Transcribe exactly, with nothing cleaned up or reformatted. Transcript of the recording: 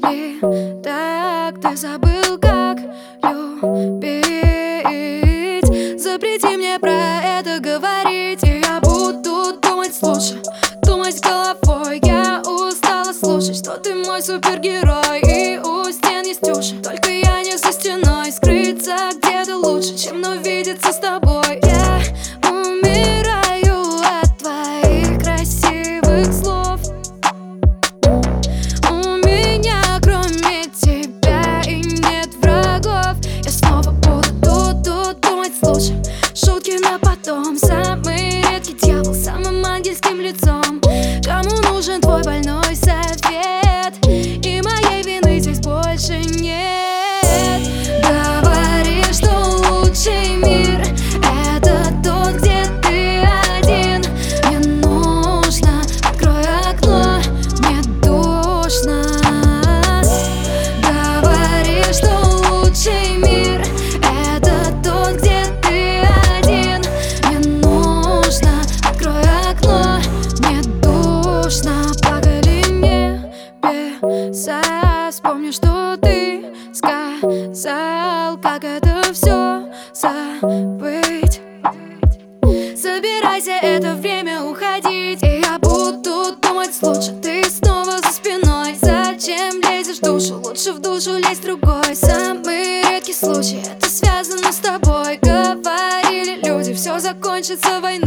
ли так ты забыл, как любить? Запрети мне про это говорить, и я буду думать лучше, думать головой. Я устала слушать, что ты мой супергерой, и у стен есть уши. Только я не за стеной, скрыться где-то лучше, чем увидеться с тобой. Я умираю от твоих красивых слов. У меня кроме тебя и нет врагов. Я снова буду тут, тут думать лучше, шутки на потом. Самый редкий дьявол с самым ангельским лицом. Кому нужен твой больной совет? И моей вины здесь больше нет. Говори, что лучший мир — это тот, где ты один. Мне нужно, открой окно, мне душно. Говори, что лучший мир — это тот, где ты один. Мне нужно, открой окно, мне душно. Плакали небеса, вспомни, что ты сказал, как это все забыть. Собирайся, это время уходить, и я буду думать лучше. Ты снова за спиной, зачем лезешь в душу? Лучше в душу лезь другой. Самый редкий случай, это связано с тобой. Говорили люди, все закончится войной.